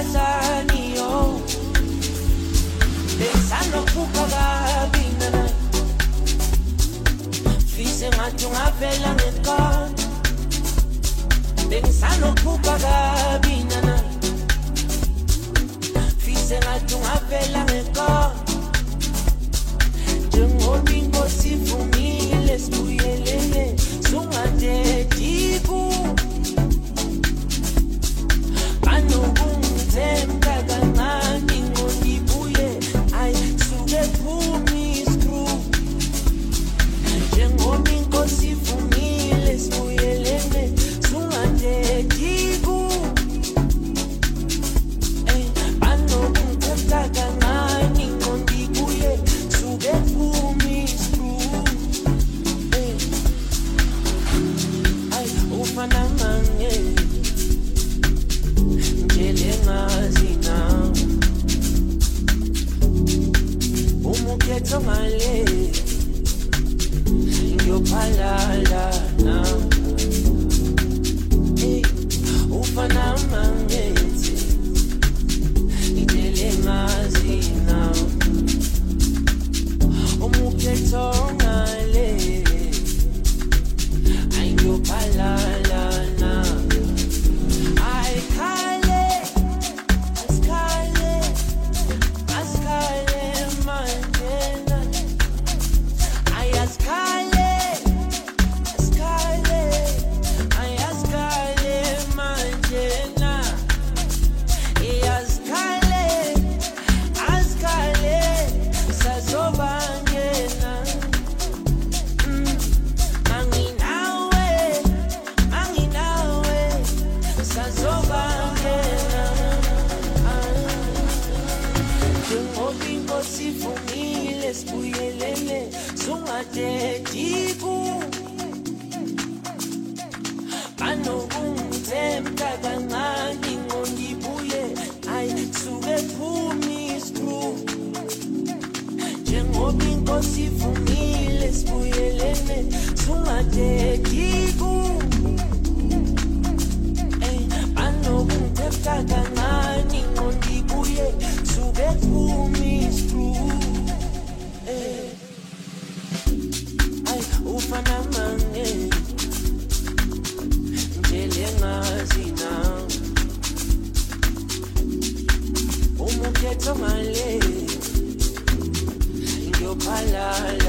Sani yo Besano kukaga binana Fise ngatunga vela ngekon Besano kukaga binana Fise ngatunga vela ngekon Jengobi ngosi fumile spuyelele Sungate tiku Anubungzemka gangani ngonibuye Ay suge pumi screw Jengobi ngosi fumile spuyelele Sungate tiku Anubungzemka gangani ngonibuye Suge pumi screw Ay ufana mange Ngazina Umukhetho ngale Ngiyophalala na Ufana mangethi Ngidele ngazina Umukhetho ngale Ngiyophalala na Sifumile spuyelele sungate tiku Anobungzemka gangani ngongibuye Ay suge pumi screw Jengobi ngosi fumile spuyelele sungate tiku Anobungzemka gangani ngongibuye Suge pumi screw Ay ufana mange Ngele ngazina Umukhetho ngale Ngiyophalala